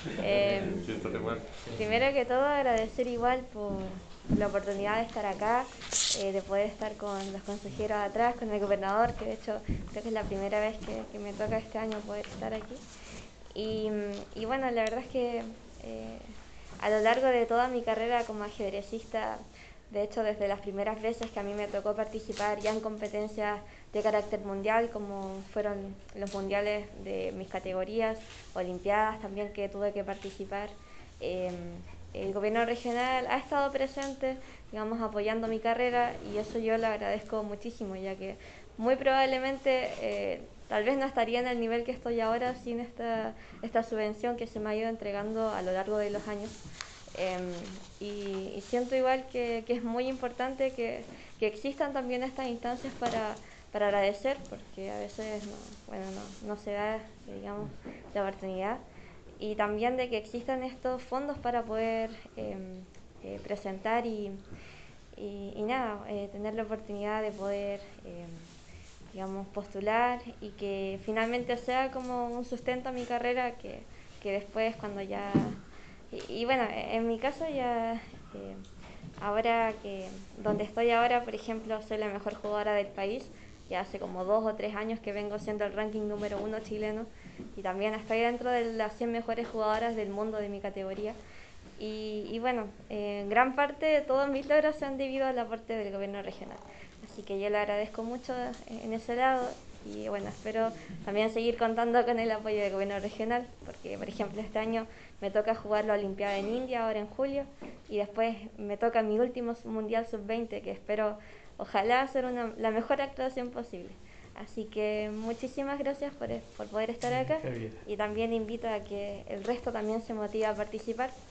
Siento igual. Primero que todo agradecer igual por la oportunidad de estar acá, de poder estar con los consejeros atrás, con el gobernador, que de hecho creo que es la primera vez que me toca este año poder estar aquí. Y bueno, la verdad es que eh, a lo largo de toda mi carrera como ajedrecista, de hecho desde las primeras veces que a mí me tocó participar ya en competencias de carácter mundial, como fueron los mundiales de mis categorías, olimpiadas también que tuve que participar, eh, el gobierno regional ha estado presente, digamos, apoyando mi carrera y eso yo lo agradezco muchísimo, ya que muy probablemente tal vez no estaría en el nivel que estoy ahora sin esta subvención que se me ha ido entregando a lo largo de los años. Y siento igual que es muy importante que existan también estas instancias para agradecer, porque a veces bueno, no se da, digamos, la oportunidad. Y también de que existan estos fondos para poder presentar y nada, tener la oportunidad de poder digamos, postular y que finalmente sea como un sustento a mi carrera que después cuando ya... Y bueno, en mi caso ya, ahora que donde estoy ahora, por ejemplo, soy la mejor jugadora del país, ya hace como 2 o 3 años que vengo siendo el ranking número uno chileno y también estoy dentro de las 100 mejores jugadoras del mundo de mi categoría. Y bueno, en gran parte de todos mis logros se han debido al aporte del gobierno regional. Así que yo le agradezco mucho en ese lado y bueno, espero también seguir contando con el apoyo del gobierno regional, porque por ejemplo este año me toca jugar la Olimpiada en India ahora en julio y después me toca mi último Mundial Sub-20 que espero ojalá hacer la mejor actuación posible. Así que muchísimas gracias por poder estar acá y también invito a que el resto también se motive a participar